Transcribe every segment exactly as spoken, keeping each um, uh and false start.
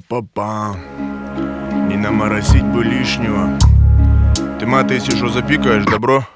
Па-па-па. Не наморозить бы лишнего. Ты, мать, если что запикаешь, добро?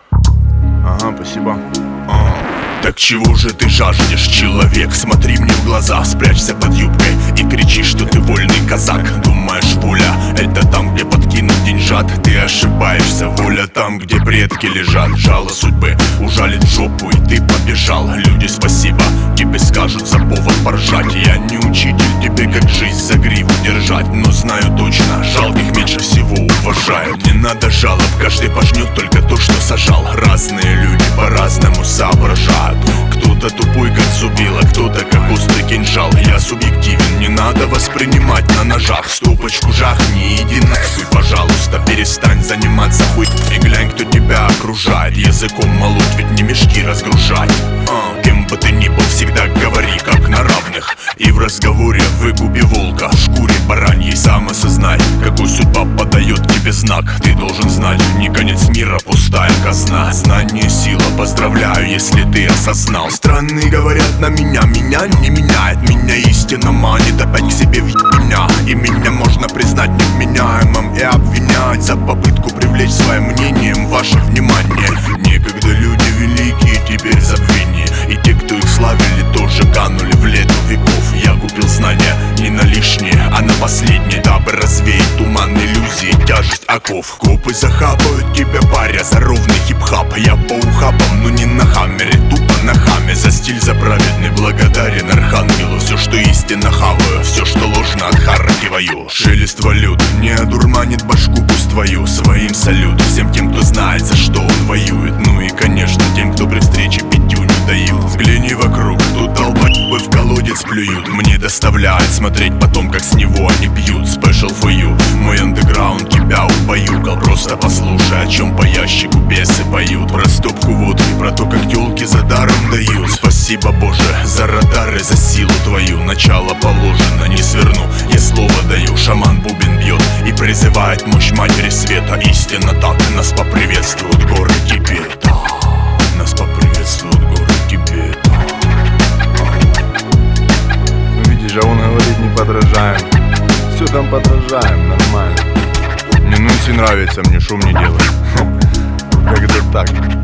Ага, спасибо. а. Так чего же ты жаждешь, человек? Смотри мне в глаза, спрячься под юбкой и кричи, что ты вольный казак. Думаешь, воля — это там, где подкинуть деньжат? Ты ошибаешься, воля там, где предки лежат. Жало судьбы ужалит в жопу, и ты побежал. Люди, спасибо, тебе скажут за повод поржать. Я не учитель тебе, как жизнь за гриву держать, но знаю точно, жалких меньше всего уважают. Не надо жалоб, каждый пожнет только то, что сажал. Разные люди по-разному соображают. Кто-то тупой, как зубило, кто-то как острый кинжал. Я субъективен, не надо воспринимать на ножах. Стопочку жахни, иди нахуй, пожалуйста. Перестань заниматься хуй и глянь, кто тебя окружает. Языком молоть, ведь не мешки разгружать. а, Кем бы ты ни был, всегда говори как на равных. И в разговоре выгуби волка в шкуре бараньей. Сам осознай, какой судьба подает тебе знак. Ты должен знать, не конец мира, пустая казна. Знание — сила, поздравляю, если ты осознал. Странные говорят на меня, меня не меняет. Меня истина манит опять к себе в меня. И меня можно признать невменяемым и обвинять за попытку привлечь своим мнением ваше внимание. Некогда люди великие, теперь забвение. И те, кто их славили, тоже канули в лету веков. Я купил знания не на лишнее, а на последнее, дабы развеять туман иллюзии, тяжесть оков. Копы захапают тебя, паря, за ровный хип-хап. Я по ухабам, но не на хаммере, тупо на хаме. За стиль, за праведный, благодарен архангелу. Все, что истинно хаваю, все, что ложно отхаркиваю. Шелест валют не одурманит башку, пусть твою. Своим салют всем тем, кто знает, за что он воюет. Ну и, конечно, тем, кто при встрече пятю не дают. Взгляни вокруг, тут долбоебы в колодец плюют. Мне доставляет смотреть потом, как с него они пьют. Special for you, мой андеграунд тебя убаюкал. Просто послушай, о чем по ящику бесы поют. Про стопку водки, про то, как тёлки за даром дают. Спасибо, Боже, за радары, за силу твою. Начало положено, не сверну, я слово даю. Шаман бубен бьет и призывает мощь матери света. Истинно так, нас поприветствуют горы Тибета. Нас поприветствуют горы Тибета. Видишь, а он говорит, не подражаем. Все там подражаем, нормально. Не, ну если нравится мне, что мне делать? Как-то так.